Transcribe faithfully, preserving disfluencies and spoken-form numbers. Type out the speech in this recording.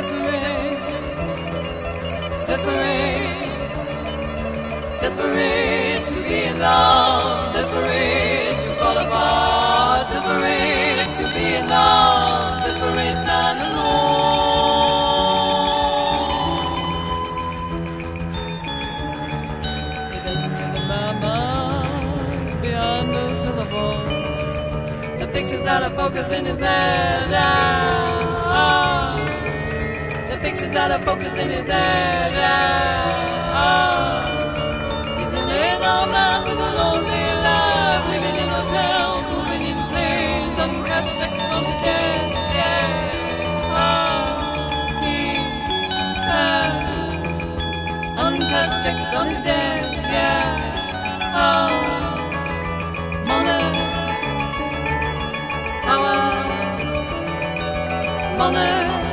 desperate, desperate, desperate to be in love, desperate to fall apart, desperate to be in love, desperate and alone. He doesn't bring a mama beyond a syllable. The picture's out of focus in his head. Ah, the picture's out of focus in his head. Ah, he's an alien man with a lonely life, living in hotels, moving in planes, uncashed checks on his desk. Yeah, ah, he has uncashed checks on his desk. Yeah, ah, money. Money.